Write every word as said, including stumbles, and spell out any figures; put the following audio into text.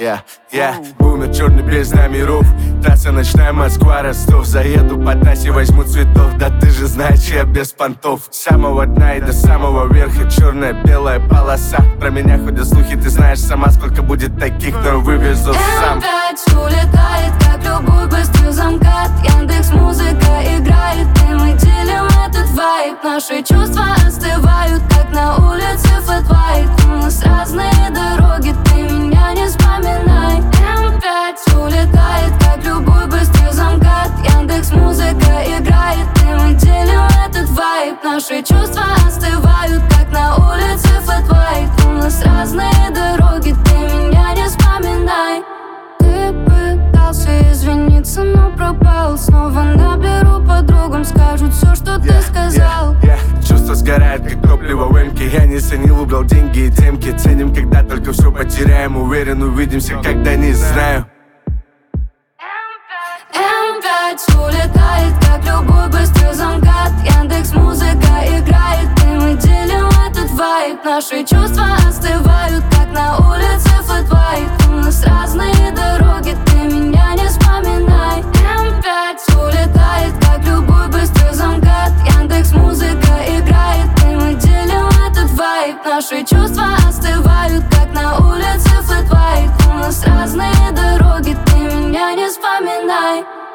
yeah, yeah. Бумер черный без номеров, трасса ночная Москва, Ростов. Заеду по трассе, возьму цветов. Да ты же знаешь, я без понтов. С самого дна и до самого верха черная белая полоса. Про меня ходят слухи, ты знаешь сама, сколько будет таких, но вывезу сам. эм пять улетает, как любой быстрый замкат. Яндекс.Музыка играет, и мы делим этот вайб. Наши чувства остывают, как на улице Flat White. У нас разные дороги, ты меня не вспоминай. эм пять улетает, как любой быстрый замкат. Яндекс.Музыка играет, и мы делим этот вайб. Наши чувства остывают, как на улице Flat White. У нас разные дороги, ты меня не вспоминай. Ты пытался извиниться, но пропал. Снова наберу подругам, скажут все, что ты сказал. yeah, yeah. Чувства сгорают, как топливо в эмке. Я не ценил, убрал деньги и темки. Ценим, когда только все потеряем. Уверен, увидимся, когда не знаю. эм пять улетает, как любой быстрый замкат. Яндекс.Музыка играет, и мы делим этот вайб. Наши чувства остывают, как на улице Flat White. У нас разные дороги, ты меня не вспоминай. эм пять улетает, как любой быстрый замкат. Яндекс.Музыка играет, и мы делим этот вайб. Наши чувства остывают, как на улице Flat White. У нас разные дороги, ты меня не вспоминай.